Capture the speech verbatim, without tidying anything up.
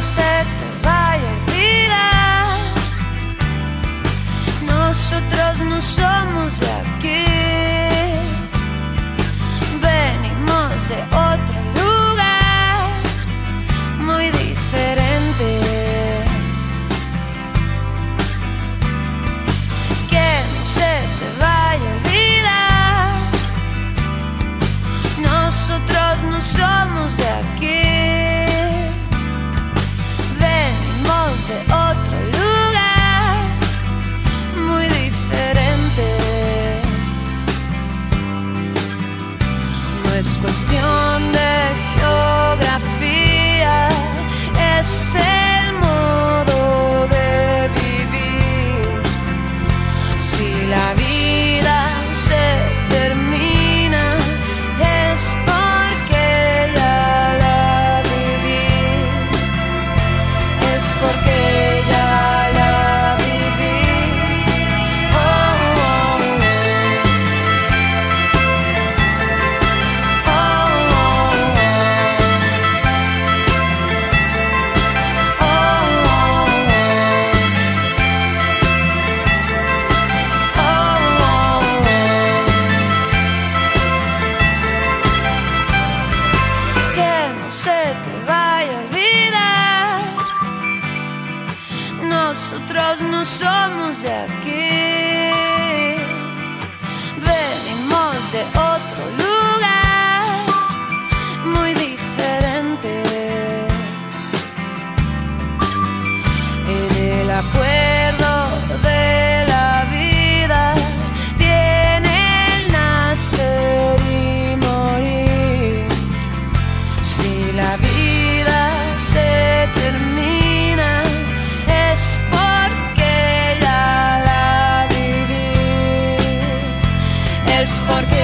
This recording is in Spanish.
no se te vaya a olvidar. Nosotros no somos de aquí, venimos de otro lugar muy diferente. Que no se te vaya a olvidar. Nosotros no somos de aquí, venimos de otro lugar muy diferente. No es cuestión de geografía, es el modo de vivir. Si la vida se termina es porque ya la viví, es porque ya la viví. Oh, oh, oh. Oh, oh, oh. Que no se te vaya a olvidar. Nosotros no somos de aquí, venimos de otro lugar muy diferente. En el acuerdo de la vida viene el nacer y morir. Si la vida se termina es porque ya la viví, es porque